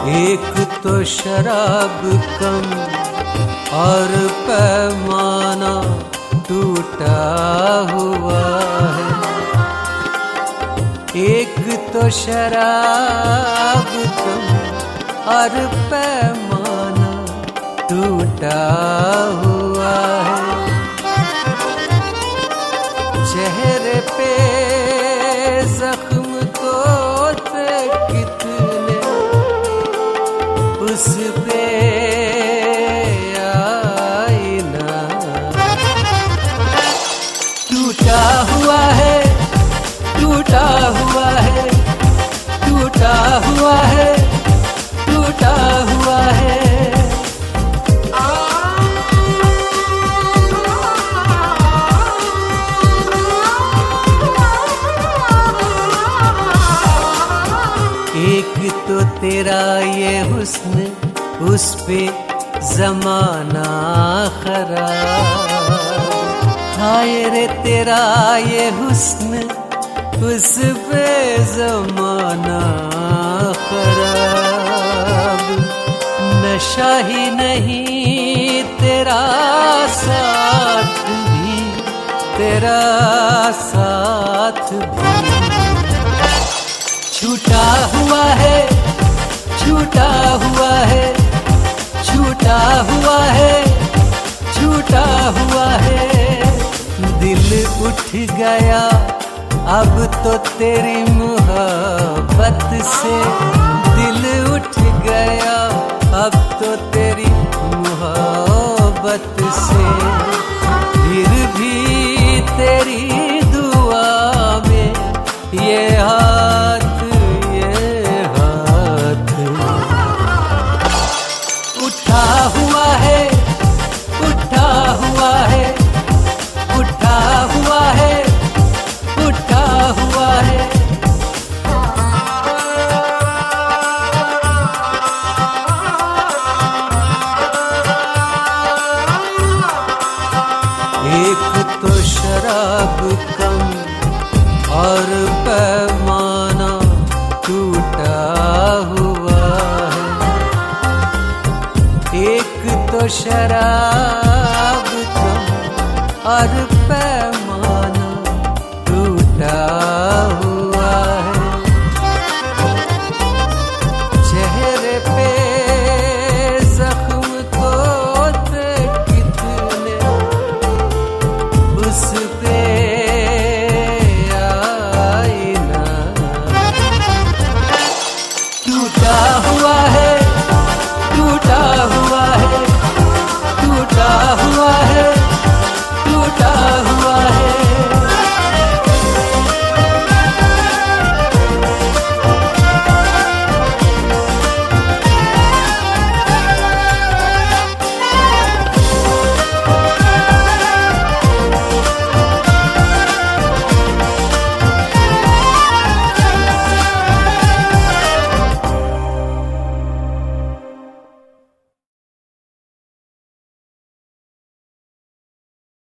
एक तो शराब कम और पैमाना टूटा हुआ है। एक तो शराब कम और पैमाना टूटा हुआ है। चेहरे पे जख्म तो थे कितने, उस पे आईना टूटा हुआ है, टूटा हुआ है, टूटा हुआ है, टूटा हुआ है। एक तो तेरा ये हुस्न, उस पे जमाना खराब। हाय रे तेरा ये हुस्न, उस पे जमाना खराब। नशा ही नहीं तेरा साथ भी, तेरा साथ भी छूटा हुआ है, छूटा हुआ है, छूटा हुआ है, छूटा हुआ है। दिल उठ गया अब तो तेरी मोहब्बत से, दिल उठ गया अब तो तेरी मोहब्बत से। फिर भी तेरी दुआ में ये हाथ उठा हुआ है, उठा हुआ है, उठा हुआ है, उठा हुआ है। एक तो शराब कम और पैमाना टूटा हुआ है। एक तो शराब